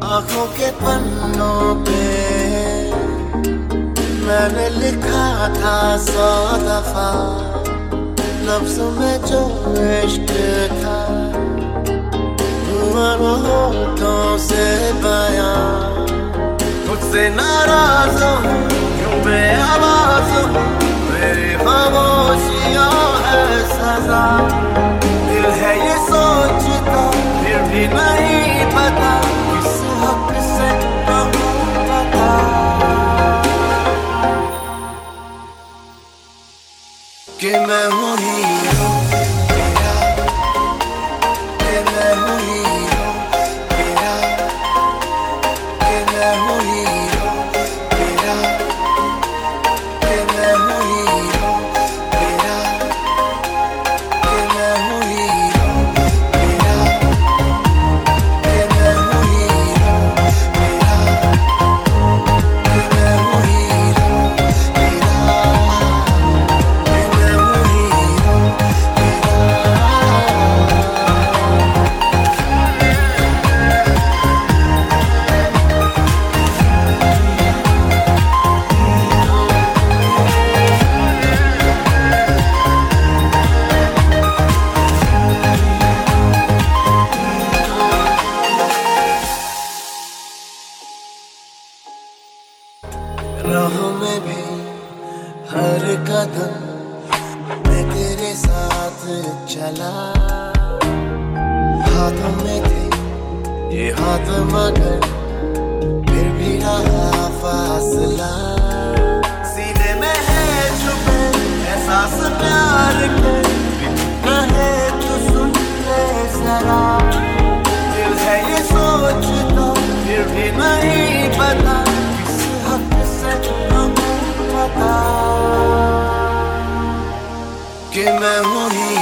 आँखों के पन्नों पे मैंने लिखा था 100 दफा, लफ्ज़ों में जो इश्क था हुआ न होठों से बयां। मुझसे नाराज हूँ क्यों बेआवाज़ हूँ, मेरी खामोशियाँ है सजा। दिल है ये सोचता फिर भी नहीं पता, किस हक से कहूँ बता कि मैं हूँ हीरो तेरा, कि मैं हूँ हीरो तेरा, कि मैं हूँ हीरो तेरा, कि मैं हूँ हीरो तेरा, कि मैं हूँ हीरो तेरा, कि मैं हूँ हीरो तेरा, कि मैं हूँ हीरो तेरा, कि मैं हूँ हीरो राहों में भी हर कदम मैं तेरे साथ चला। हाथों में थे ये हाथ मगर फिर भी रहा फासला। सीने में है छुपे एहसास प्यार के, कहे तो सुन ले जरा। दिल है ये सोचता फिर भी नहीं पता, किस हक से कहूँ बता कि मैं हूँ ही